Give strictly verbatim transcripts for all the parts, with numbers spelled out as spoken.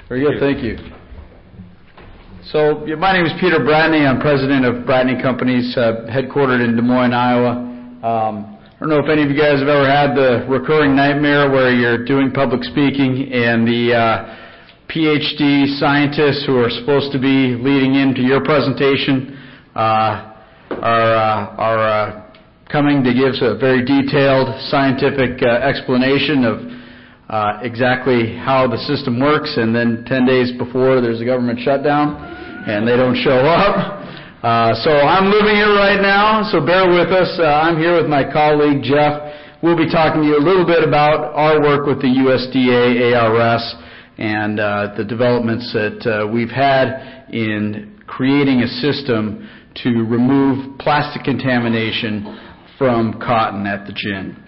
Very good, thank you. So, yeah, my name is Peter Bratney. I'm president of Bratney Companies, uh, headquartered in Des Moines, Iowa. Um, I don't know if any of you guys have ever had the recurring nightmare where you're doing public speaking and the uh, P H D scientists who are supposed to be leading into your presentation uh, are, uh, are uh, coming to give a very detailed scientific uh, explanation of uh, exactly how the system works, and then ten days before there's a government shutdown and they don't show up. Uh, so I'm living it right now, so bear with us. Uh, I'm here with my colleague Jeff. We'll be talking to you a little bit about our work with the U S D A, A R S, and uh, the developments that uh, we've had in creating a system to remove plastic contamination from cotton at the gin.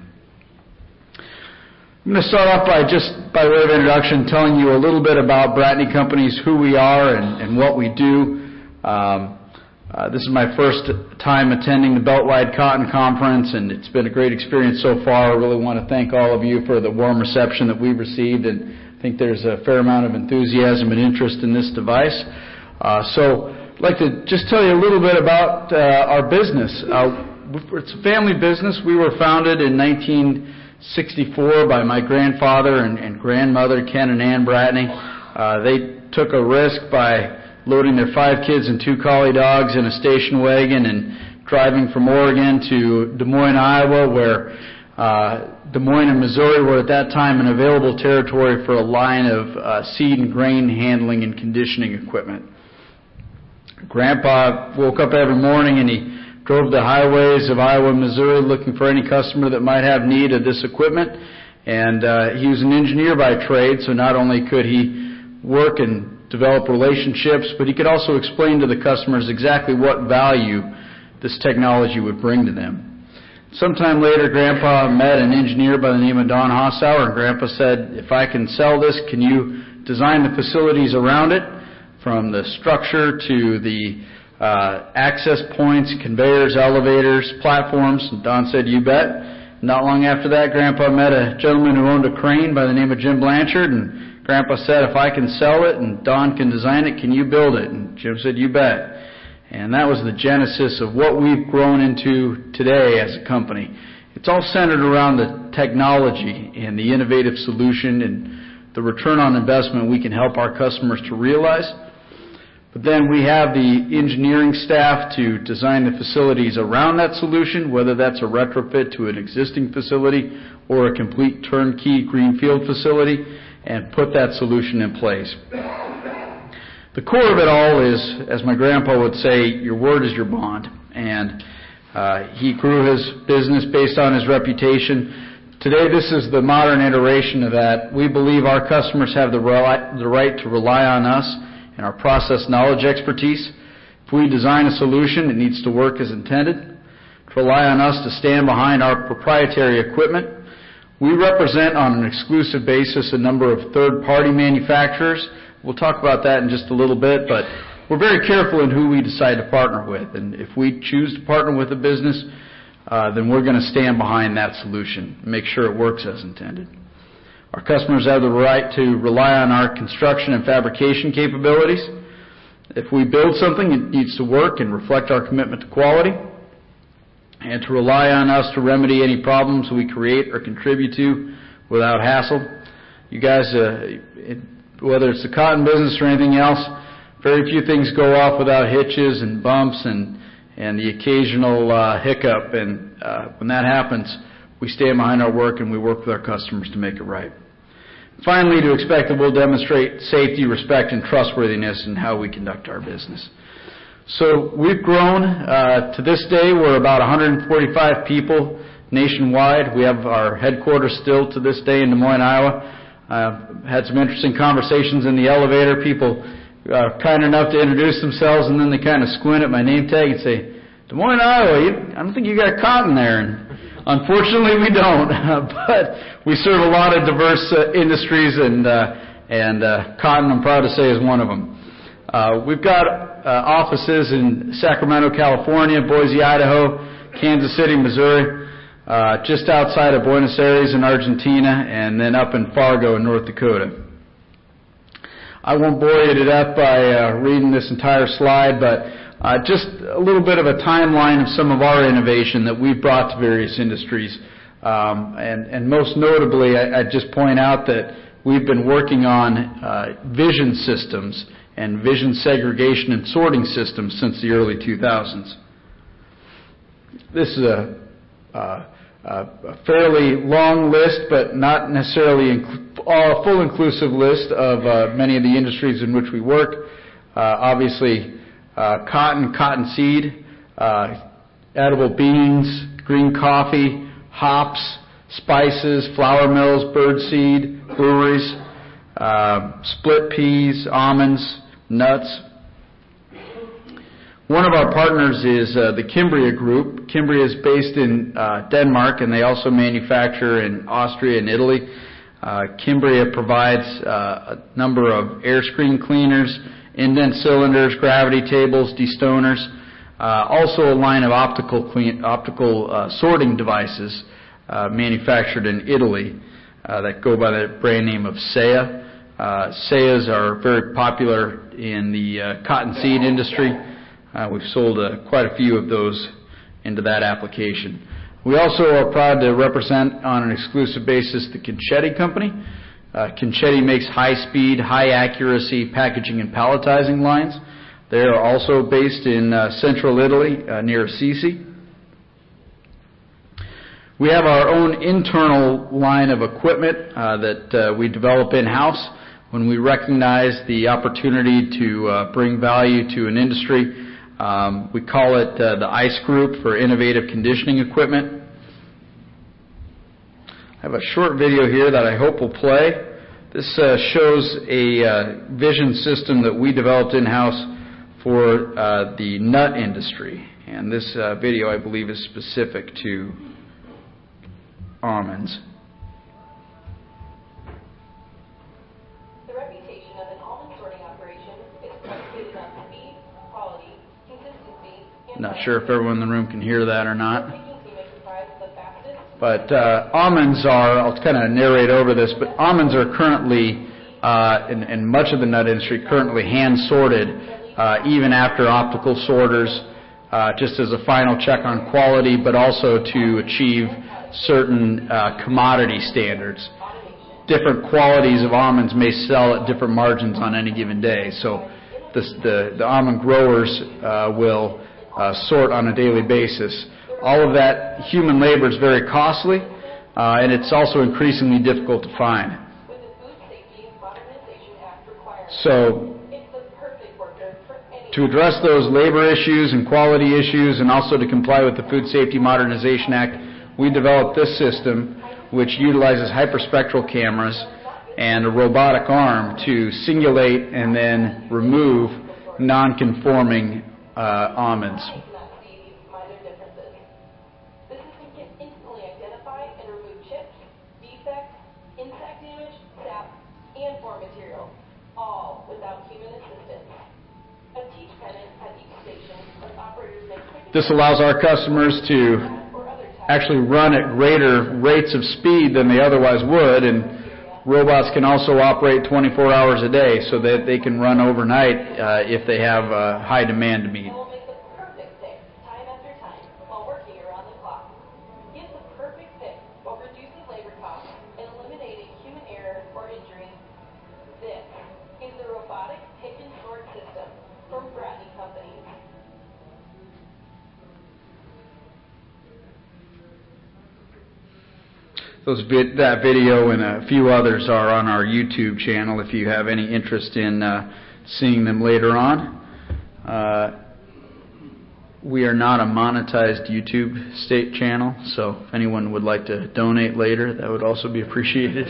I'm going to start off by just by way of introduction telling you a little bit about Bratney Companies, who we are and, and what we do. Um, uh, this is my first time attending the Beltwide Cotton Conference, and it's been a great experience so far. I really want to thank all of you for the warm reception that we've received, and I think there's a fair amount of enthusiasm and interest in this device. Uh, so I'd like to just tell you a little bit about uh, our business. Uh, it's a family business. We were founded in nineteen sixty-four by my grandfather and, and grandmother, Ken and Ann Bratney. Uh, they took a risk by loading their five kids and two collie dogs in a station wagon and driving from Oregon to Des Moines, Iowa, where uh, Des Moines and Missouri were at that time an available territory for a line of uh, seed and grain handling and conditioning equipment. Grandpa woke up every morning and he drove the highways of Iowa and Missouri looking for any customer that might have need of this equipment. And uh, he was an engineer by trade, so not only could he work and develop relationships, but he could also explain to the customers exactly what value this technology would bring to them. Sometime later, Grandpa met an engineer by the name of Don Hossauer, and Grandpa said, if I can sell this, can you design the facilities around it, from the structure to the uh, access points, conveyors, elevators, platforms? And Don said, you bet. Not long after that, Grandpa met a gentleman who owned a crane by the name of Jim Blanchard, and Grandpa said, if I can sell it and Don can design it, can you build it? And Jim said, you bet. And that was the genesis of what we've grown into today as a company. It's all centered around the technology and the innovative solution and the return on investment we can help our customers to realize. But then we have the engineering staff to design the facilities around that solution, whether that's a retrofit to an existing facility or a complete turnkey greenfield facility, and put that solution in place. The core of it all is, as my grandpa would say, your word is your bond. And uh, he grew his business based on his reputation. Today, this is the modern iteration of that. We believe our customers have the right, the right to rely on us and our process knowledge expertise. If we design a solution, it needs to work as intended. To rely on us to stand behind our proprietary equipment. We represent on an exclusive basis a number of third-party manufacturers. We'll talk about that in just a little bit, but we're very careful in who we decide to partner with. And if we choose to partner with a business, uh, then we're going to stand behind that solution and make sure it works as intended. Our customers have the right to rely on our construction and fabrication capabilities. If we build something, it needs to work and reflect our commitment to quality, and to rely on us to remedy any problems we create or contribute to without hassle. You guys, uh, it, whether it's the cotton business or anything else, very few things go off without hitches and bumps and, and the occasional uh, hiccup. And uh, when that happens, we stand behind our work and we work with our customers to make it right. Finally, to expect that we'll demonstrate safety, respect, and trustworthiness in how we conduct our business. So we've grown. Uh, to this day, we're about one hundred forty-five people nationwide. We have our headquarters still to this day in Des Moines, Iowa. Uh, had some interesting conversations in the elevator. People are kind enough to introduce themselves, and then they kind of squint at my name tag and say, Des Moines, Iowa, you, I don't think you got cotton there. And unfortunately, we don't. But we serve a lot of diverse uh, industries, and, uh, and uh, cotton, I'm proud to say, is one of them. Uh, we've got Uh, offices in Sacramento, California, Boise, Idaho, Kansas City, Missouri, uh, just outside of Buenos Aires in Argentina, and then up in Fargo in North Dakota. I won't bore you to death by uh, reading this entire slide, but uh, just a little bit of a timeline of some of our innovation that we've brought to various industries. Um, and, and most notably, I, I'd just point out that we've been working on uh, vision systems and vision segregation and sorting systems since the early two thousands. This is a, uh, a fairly long list, but not necessarily inc- a full inclusive list of uh, many of the industries in which we work. Uh, obviously, uh, cotton, cottonseed, uh, edible beans, green coffee, hops, spices, flour mills, birdseed, breweries, uh, split peas, almonds, nuts. One of our partners is uh, the Kimbria Group. Kimbria is based in uh, Denmark, and they also manufacture in Austria and Italy. Uh, Kimbria provides uh, a number of air screen cleaners, indent cylinders, gravity tables, destoners, uh, also a line of optical clean, optical uh, sorting devices uh, manufactured in Italy uh, that go by the brand name of Sea. Uh, Seas are very popular in the uh, cottonseed industry. Uh, we've sold uh, quite a few of those into that application. We also are proud to represent on an exclusive basis the Conchetti Company. Uh, Conchetti makes high-speed, high-accuracy packaging and palletizing lines. They are also based in uh, central Italy uh, near Assisi. We have our own internal line of equipment uh, that uh, we develop in-house when we recognize the opportunity to uh, bring value to an industry. Um, we call it uh, the ICE Group for Innovative Conditioning Equipment. I have a short video here that I hope will play. This uh, shows a uh, vision system that we developed in-house for uh, the nut industry. And this uh, video, I believe, is specific to almonds. The reputation of an almond sorting operation is predicated on speed, quality, consistency, and Not sure if everyone in the room can hear that or not. agency may comprise the fastest. But uh, almonds are, I'll kind of narrate over this, but almonds are currently, uh, in, in much of the nut industry, currently hand-sorted, uh, even after optical sorters, uh, just as a final check on quality, but also to achieve certain uh, commodity standards. Different qualities of almonds may sell at different margins on any given day, so this, the, the almond growers uh, will uh, sort on a daily basis. All of that human labor is very costly, uh, and it's also increasingly difficult to find. So, to address those labor issues and quality issues, and also to comply with the Food Safety Modernization Act, we developed this system, which utilizes hyperspectral cameras and a robotic arm to singulate and then remove non-conforming uh, almonds. This allows our customers to actually run at greater rates of speed than they otherwise would, and robots can also operate twenty-four hours a day so that they can run overnight uh, if they have uh, high demand to meet. Those vid- that video and a few others are on our YouTube channel if you have any interest in uh, seeing them later on. Uh, we are not a monetized YouTube state channel, so if anyone would like to donate later, that would also be appreciated.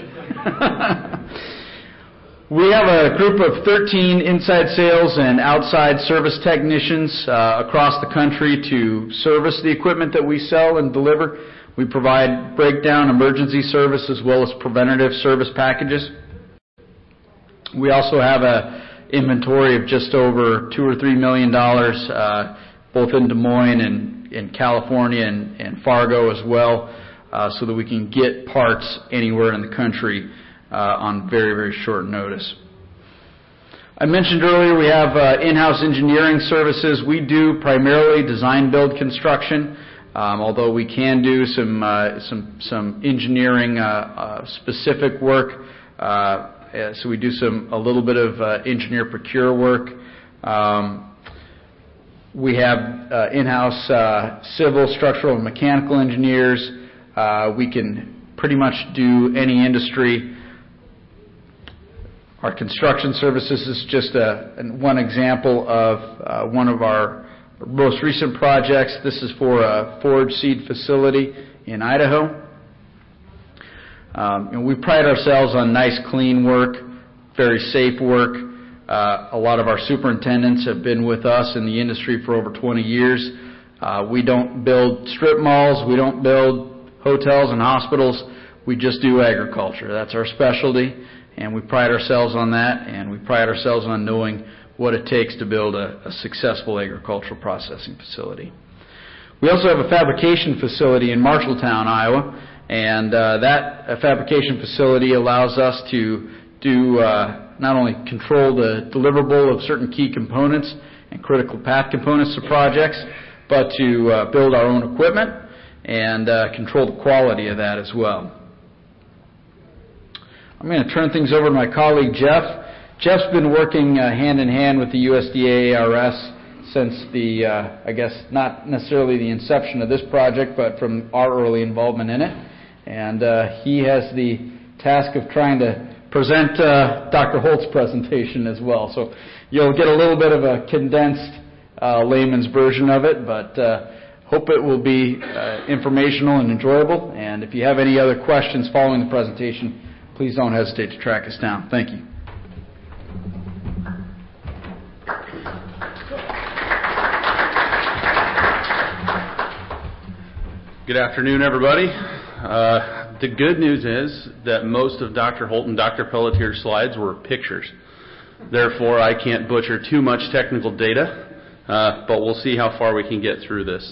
We have a group of thirteen inside sales and outside service technicians uh, across the country to service the equipment that we sell and deliver. We provide breakdown emergency service as well as preventative service packages. We also have an inventory of just over two or three million dollars, uh, both in Des Moines and in California and, and Fargo as well, uh, so that we can get parts anywhere in the country uh, on very, very short notice. I mentioned earlier we have uh, in-house engineering services. We do primarily design-build construction, um, although we can do some uh, some some engineering uh, uh, specific work. Uh, so we do some a little bit of uh, engineer procure work. Um, we have uh, in-house uh, civil, structural, and mechanical engineers. Uh, we can pretty much do any industry. Our construction services is just a, one example of uh, one of our most recent projects. This is for a forage seed facility in Idaho. Um, and we pride ourselves on nice, clean work, very safe work. Uh, a lot of our superintendents have been with us in the industry for over twenty years. Uh, we don't build strip malls. We don't build hotels and hospitals. We just do agriculture. That's our specialty. And we pride ourselves on that, and we pride ourselves on knowing what it takes to build a, a successful agricultural processing facility. We also have a fabrication facility in Marshalltown, Iowa, and uh, that uh, fabrication facility allows us to do uh, not only control the deliverable of certain key components and critical path components to projects, but to uh, build our own equipment and uh, control the quality of that as well. I'm going to turn things over to my colleague, Jeff. Jeff's been working uh, hand in hand with the U S D A A R S since the, uh, I guess, not necessarily the inception of this project, but from our early involvement in it. And uh, he has the task of trying to present uh, Doctor Holt's presentation as well. So you'll get a little bit of a condensed uh, layman's version of it, but uh, hope it will be uh, informational and enjoyable. And if you have any other questions following the presentation, please don't hesitate to track us down. Thank you. Good afternoon, everybody. Uh, the good news is that most of Doctor Holt and Doctor Pelletier's slides were pictures. Therefore, I can't butcher too much technical data, uh, but we'll see how far we can get through this.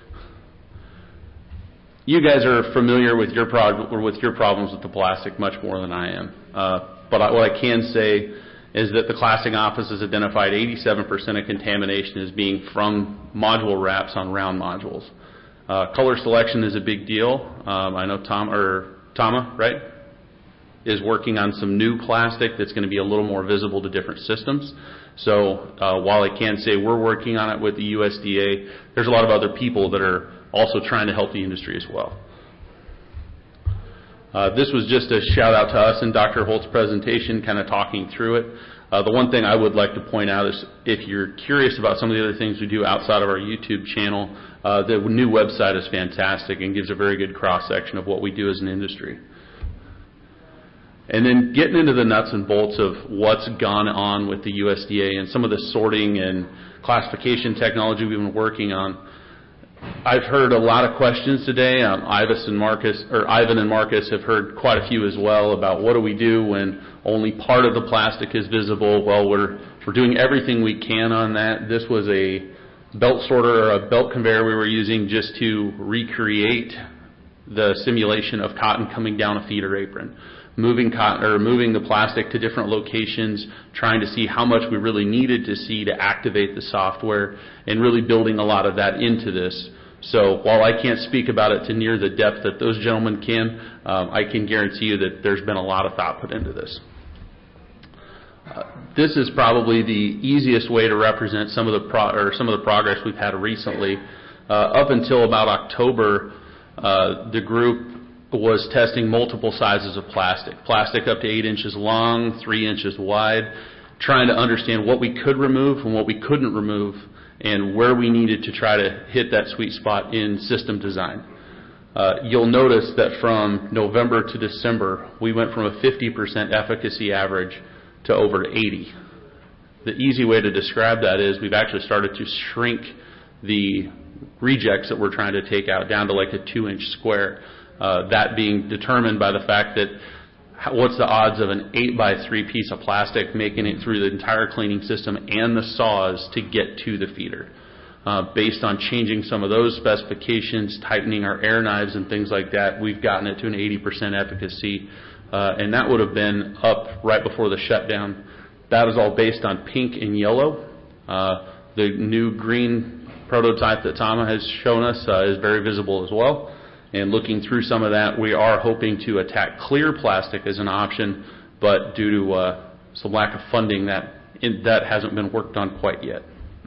You guys are familiar with your prog- or with your problems with the plastic much more than I am. Uh, but I, what I can say is that the classing office has identified eighty-seven percent of contamination as being from module wraps on round modules. Uh, color selection is a big deal. Um, I know Tom or Tama, right, is working on some new plastic that's going to be a little more visible to different systems. So uh, while I can't say we're working on it with the U S D A, there's a lot of other people that are also trying to help the industry as well. Uh, this was just a shout out to us in Doctor Holt's presentation, kind of talking through it. Uh, the one thing I would like to point out is if you're curious about some of the other things we do outside of our YouTube channel, uh, the new website is fantastic and gives a very good cross-section of what we do as an industry. And then getting into the nuts and bolts of what's gone on with the U S D A and some of the sorting and classification technology we've been working on. I've heard a lot of questions today. Um, Ivis and Marcus, or Ivan and Marcus have heard quite a few as well about what do we do when only part of the plastic is visible. Well, we're we're doing everything we can on that. This was a belt sorter or a belt conveyor we were using just to recreate the simulation of cotton coming down a feeder apron, moving cotton or moving the plastic to different locations, trying to see how much we really needed to see to activate the software, and really building a lot of that into this. So while I can't speak about it to near the depth that those gentlemen can, um, I can guarantee you that there's been a lot of thought put into this. Uh, this is probably the easiest way to represent some of the pro- or some of the progress we've had recently. Uh, up until about October, uh, the group was testing multiple sizes of plastic, plastic up to eight inches long, three inches wide, trying to understand what we could remove and what we couldn't remove and where we needed to try to hit that sweet spot in system design. Uh, you'll notice that from November to December, we went from a fifty percent efficacy average to over eighty. The easy way to describe that is we've actually started to shrink the rejects that we're trying to take out down to like a two inch square. Uh, that being determined by the fact that how, what's the odds of an eight by three piece of plastic making it through the entire cleaning system and the saws to get to the feeder. Uh, based on changing some of those specifications, tightening our air knives and things like that, we've gotten it to an eighty percent efficacy. Uh, and that would have been up right before the shutdown. That is all based on pink and yellow. Uh, the new green prototype that Tom has shown us uh, is very visible as well. And looking through some of that, we are hoping to attack clear plastic as an option, but due to uh, some lack of funding, that in, that hasn't been worked on quite yet.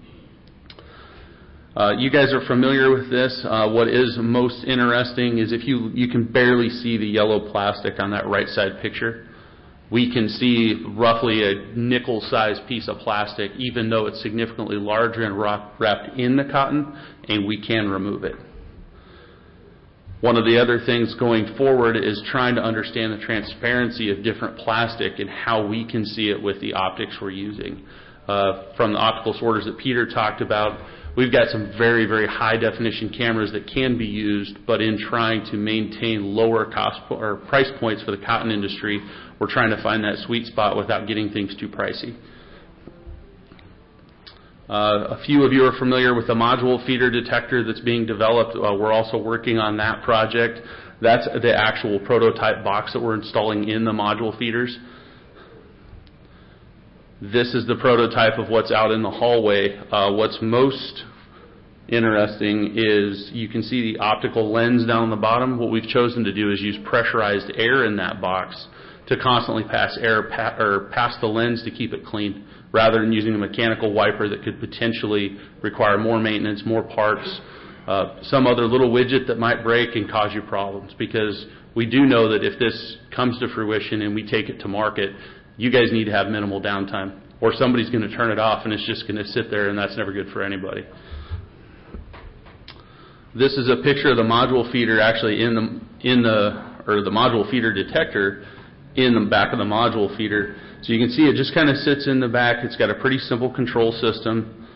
Uh, you guys are familiar with this. Uh, what is most interesting is if you you can barely see the yellow plastic on that right side picture. We can see roughly a nickel-sized piece of plastic, even though it's significantly larger and wrapped in the cotton, and we can remove it. One of the other things going forward is trying to understand the transparency of different plastic and how we can see it with the optics we're using. Uh, from the optical sorters that Peter talked about, we've got some very, very high definition cameras that can be used, but in trying to maintain lower cost po- or price points for the cotton industry, we're trying to find that sweet spot without getting things too pricey. Uh, a few of you are familiar with the module feeder detector that's being developed. Uh, we're also working on that project. That's the actual prototype box that we're installing in the module feeders. This is the prototype of what's out in the hallway. Uh, what's most interesting is you can see the optical lens down the bottom. What we've chosen to do is use pressurized air in that box to constantly pass air pa- or pass the lens to keep it clean, rather than using a mechanical wiper that could potentially require more maintenance, more parts, uh, some other little widget that might break and cause you problems. Because we do know that if this comes to fruition and we take it to market, you guys need to have minimal downtime, or somebody's going to turn it off and it's just going to sit there, and that's never good for anybody. This is a picture of the module feeder actually in the in the or the module feeder detector in the back of the module feeder. So you can see it just kind of sits in the back. It's got a pretty simple control system.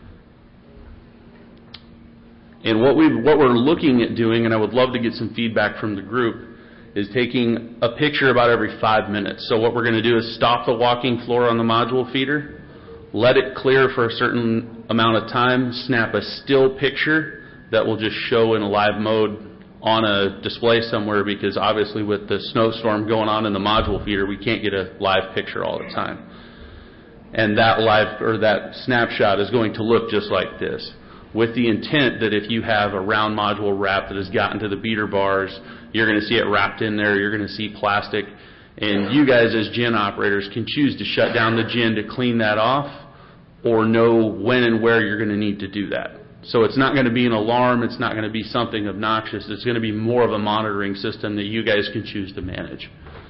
And what we what we're looking at doing, and I would love to get some feedback from the group, is taking a picture about every five minutes. So what we're going to do is stop the walking floor on the module feeder, let it clear for a certain amount of time, snap a still picture that will just show in a live mode on a display somewhere, because obviously with the snowstorm going on in the module feeder, we can't get a live picture all the time. And that live or that snapshot is going to look just like this, with the intent that if you have a round module wrap that has gotten to the beater bars, you're going to see it wrapped in there, you're going to see plastic, and you guys as gin operators can choose to shut down the gin to clean that off, or know when and where you're going to need to do that. So it's not going to be an alarm, it's not going to be something obnoxious, it's going to be more of a monitoring system that you guys can choose to manage.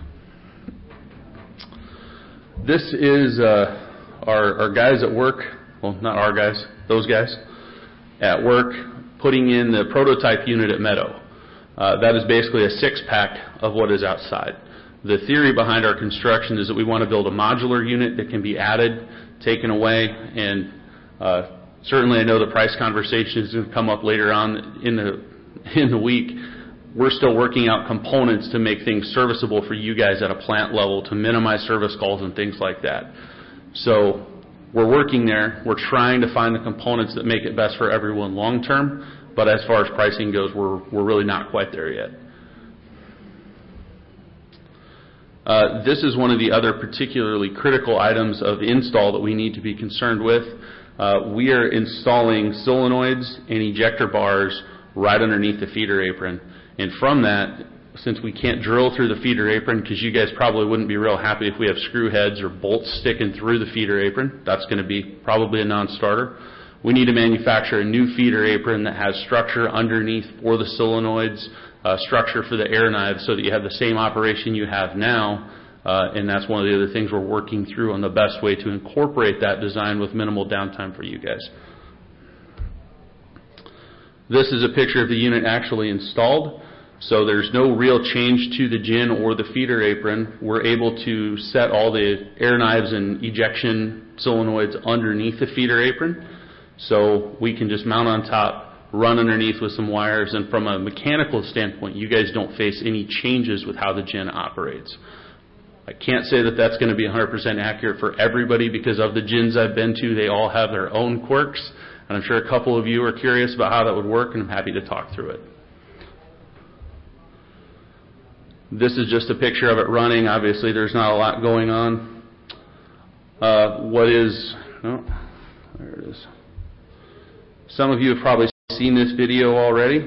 This is uh, our, our guys at work, well, not our guys, those guys, at work putting in the prototype unit at Meadow. Uh, that is basically a six-pack of what is outside. The theory behind our construction is that we want to build a modular unit that can be added, taken away, and uh, certainly I know the price conversation is going to come up later on in the in the week. We're still working out components to make things serviceable for you guys at a plant level, to minimize service calls and things like that. So we're working there. We're trying to find the components that make it best for everyone long term, but as far as pricing goes, we're we're really not quite there yet. Uh, this is one of the other particularly critical items of install that we need to be concerned with. Uh, we are installing solenoids and ejector bars right underneath the feeder apron. And from that, since we can't drill through the feeder apron, because you guys probably wouldn't be real happy if we have screw heads or bolts sticking through the feeder apron, that's going to be probably a non-starter. We need to manufacture a new feeder apron that has structure underneath for the solenoids, uh, structure for the air knives, so that you have the same operation you have now. Uh, and that's one of the other things we're working through on the best way to incorporate that design with minimal downtime for you guys. This is a picture of the unit actually installed. So there's no real change to the gin or the feeder apron. We're able to set all the air knives and ejection solenoids underneath the feeder apron. So we can just mount on top, run underneath with some wires, and from a mechanical standpoint, you guys don't face any changes with how the gin operates. I can't say that that's going to be one hundred percent accurate for everybody, because of the gins I've been to, they all have their own quirks. And I'm sure a couple of you are curious about how that would work, and I'm happy to talk through it. This is just a picture of it running. Obviously, there's not a lot going on. uh, what is, oh, there it is. Some of you have probably seen this video already,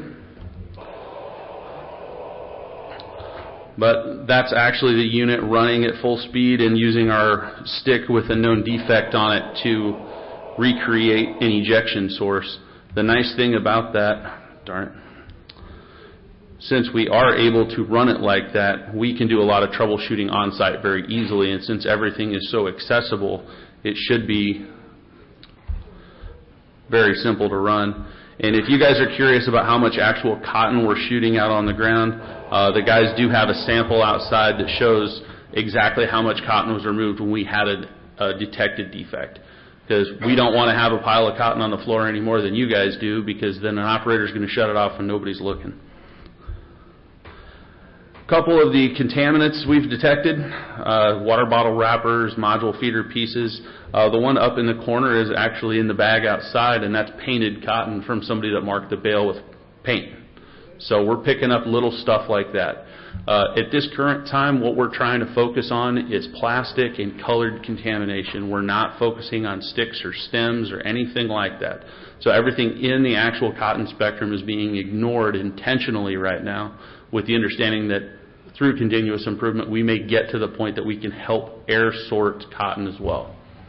but that's actually the unit running at full speed and using our stick with a known defect on it to recreate an ejection source. The nice thing about that, darn it, since we are able to run it like that, we can do a lot of troubleshooting on site very easily, and since everything is so accessible, it should be very simple to run. And if you guys are curious about how much actual cotton we're shooting out on the ground, uh, the guys do have a sample outside that shows exactly how much cotton was removed when we had a, a detected defect. Because we don't want to have a pile of cotton on the floor any more than you guys do, because then an operator's going to shut it off when nobody's looking. A couple of the contaminants we've detected, uh, water bottle wrappers, module feeder pieces. Uh, the one up in the corner is actually in the bag outside, and that's painted cotton from somebody that marked the bale with paint. So we're picking up little stuff like that. Uh, at this current time, what we're trying to focus on is plastic and colored contamination. We're not focusing on sticks or stems or anything like that. So everything in the actual cotton spectrum is being ignored intentionally right now, with the understanding that through continuous improvement, we may get to the point that we can help air sort cotton as well.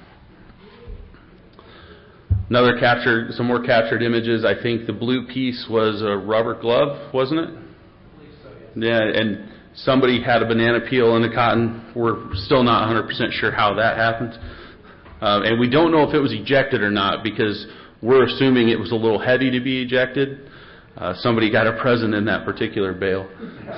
Another captured, some more captured images. I think the blue piece was a rubber glove, wasn't it? Yeah, and somebody had a banana peel in the cotton. We're still not one hundred percent sure how that happened. Um, and we don't know if it was ejected or not, because we're assuming it was a little heavy to be ejected. Uh, somebody got a present in that particular bale.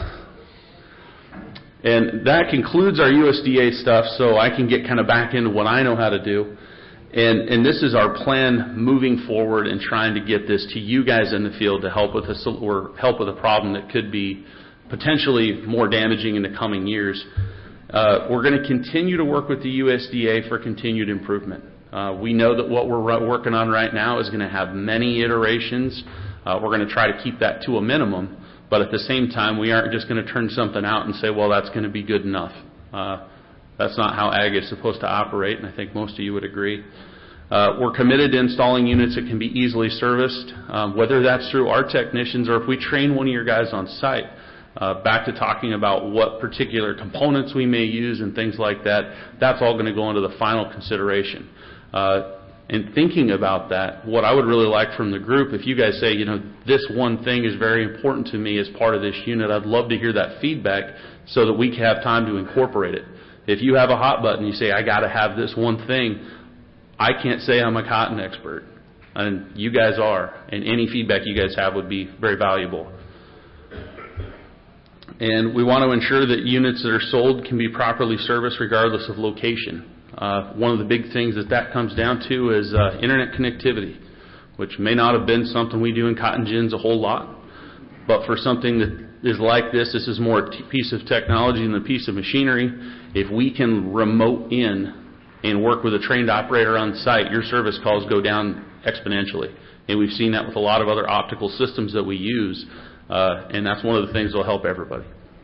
And that concludes our U S D A stuff, so I can get kind of back into what I know how to do. And, and this is our plan moving forward and trying to get this to you guys in the field to help with a, or help with a problem that could be potentially more damaging in the coming years. Uh, we're going to continue to work with the U S D A for continued improvement. Uh, we know that what we're working on right now is going to have many iterations. Uh, we're going to try to keep that to a minimum, but at the same time, we aren't just going to turn something out and say, well, that's going to be good enough. Uh, that's not how ag is supposed to operate, and I think most of you would agree. Uh, we're committed to installing units that can be easily serviced, um, whether that's through our technicians or if we train one of your guys on site. Uh, back to talking about what particular components we may use and things like that, that's all going to go into the final consideration. Uh, and thinking about that, what I would really like from the group, if you guys say, you know, this one thing is very important to me as part of this unit, I'd love to hear that feedback so that we can have time to incorporate it. If you have a hot button, you say, I got to have this one thing, I can't say I'm a cotton expert, and you guys are, and any feedback you guys have would be very valuable. And we want to ensure that units that are sold can be properly serviced regardless of location. Uh, one of the big things that that comes down to is uh, internet connectivity, which may not have been something we do in cotton gins a whole lot, but for something that is like this, this is more a t- piece of technology than a piece of machinery. If we can remote in and work with a trained operator on site, your service calls go down exponentially. And we've seen that with a lot of other optical systems that we use. Uh, and that's one of the things that will help everybody.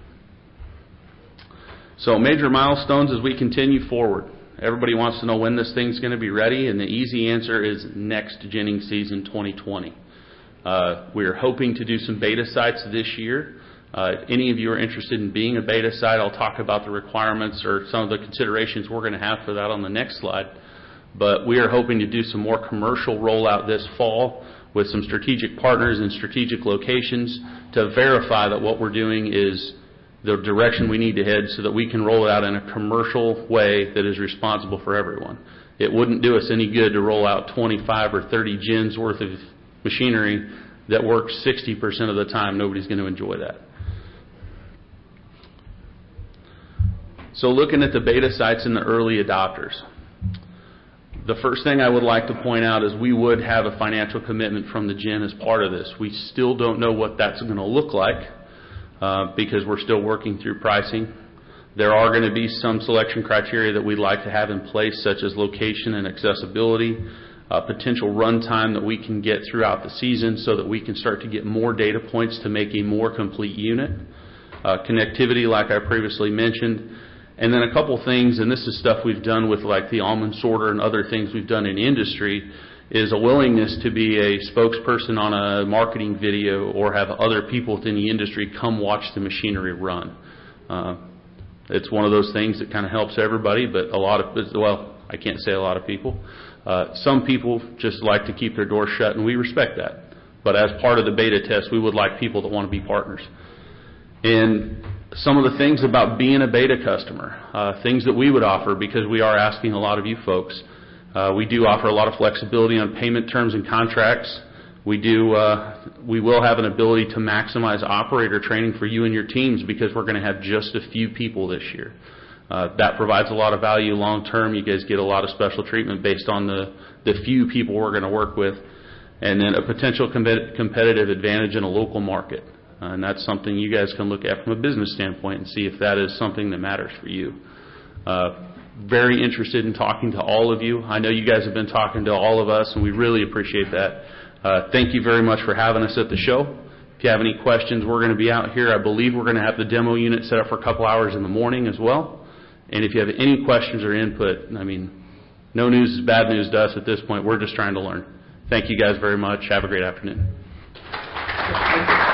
So major milestones as we continue forward. Everybody wants to know when this thing's going to be ready, and the easy answer is next ginning season twenty twenty. Uh, we're hoping to do some beta sites this year. Uh, if any of you are interested in being a beta site, I'll talk about the requirements or some of the considerations we're going to have for that on the next slide. But we are hoping to do some more commercial rollout this fall with some strategic partners in strategic locations to verify that what we're doing is the direction we need to head so that we can roll it out in a commercial way that is responsible for everyone. It wouldn't do us any good to roll out twenty-five or thirty gins worth of machinery that works sixty percent of the time. Nobody's going to enjoy that. So looking at the beta sites and the early adopters. The first thing I would like to point out is we would have a financial commitment from the gin as part of this. We still don't know what that's going to look like uh, because we're still working through pricing. There are going to be some selection criteria that we'd like to have in place, such as location and accessibility, uh, potential runtime that we can get throughout the season so that we can start to get more data points to make a more complete unit. Uh, connectivity, like I previously mentioned. And then a couple things, and this is stuff we've done with like the almond sorter and other things we've done in industry, is a willingness to be a spokesperson on a marketing video or have other people within the industry come watch the machinery run. Uh, it's one of those things that kind of helps everybody, but a lot of, well, I can't say a lot of people. Uh, some people just like to keep their doors shut, and we respect that. But as part of the beta test, we would like people that want to be partners. And some of the things about being a beta customer, uh, things that we would offer, because we are asking a lot of you folks. Uh, we do offer a lot of flexibility on payment terms and contracts. We do. Uh, we will have an ability to maximize operator training for you and your teams because we're going to have just a few people this year. Uh, that provides a lot of value long term. You guys get a lot of special treatment based on the, the few people we're going to work with. And then a potential com- competitive advantage in a local market. Uh, and that's something you guys can look at from a business standpoint and see if that is something that matters for you. Uh, very interested in talking to all of you. I know you guys have been talking to all of us, and we really appreciate that. Uh, thank you very much for having us at the show. If you have any questions, we're going to be out here. I believe we're going to have the demo unit set up for a couple hours in the morning as well. And if you have any questions or input, I mean, no news is bad news to us at this point. We're just trying to learn. Thank you guys very much. Have a great afternoon.